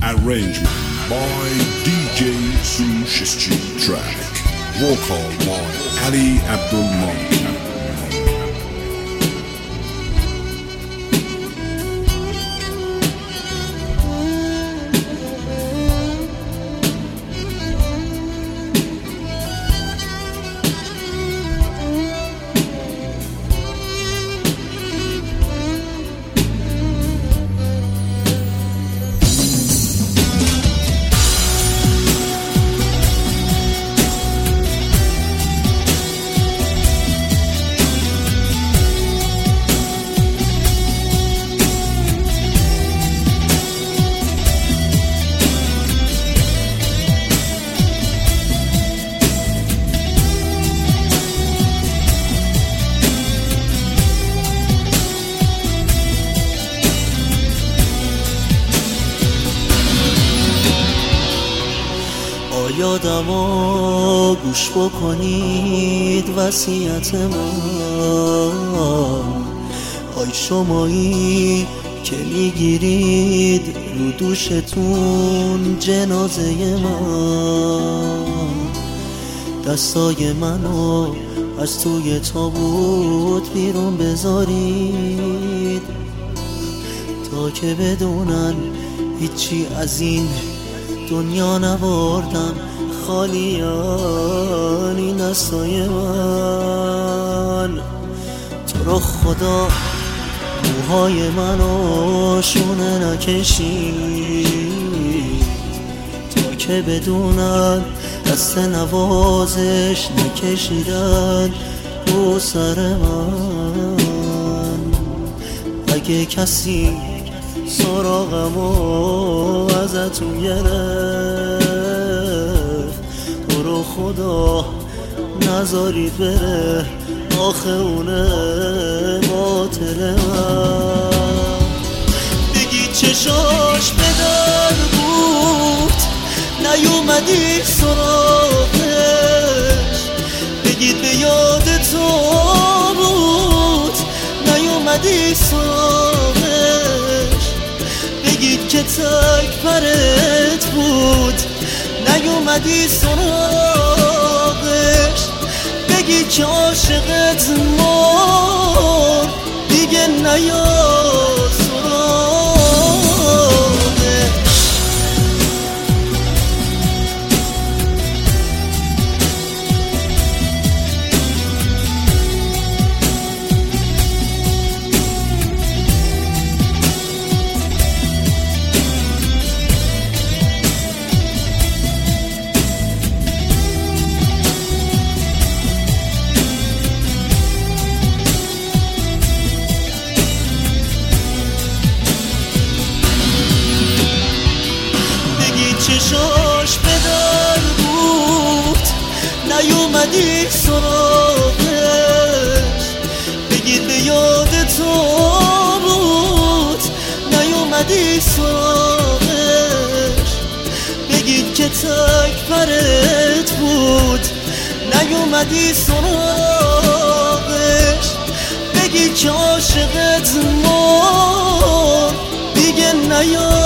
Arrangement by DJ Sush Track. Vocal by Ali Abdul Malik. یادمو گوش بکنید وصیت من، آی شمایی که میگیرید رو دوشتون جنازه من، دستای منو از توی تابوت بیرون بذارید تا که بدونن هیچی از این دنیا نبردم، خالیان این دستای من. تو رو خدا موهای منو شونه نکشید تا که بدونن دست نوازش نکشیدن رو سر من. اگه کسی سراغمو ازتون گرفت تو رو خدا نذارید بره، آخه اونه باطل من. بگید چشاش به در بود نیومدی سراغش، بگید به یاد تو بود نیومدی سراغش، بگید که تک پرت بود نیومدی سراغش، بگید که عاشقت مرد دیگه نیاد سراغش. چشاش به در بود نیومدی سراغش، بگید به یاد تو بود نیومدی سراغش، بگید که تک پرت بود نیومدی سراغش، بگید که عاشقت مرد دیگه نیاد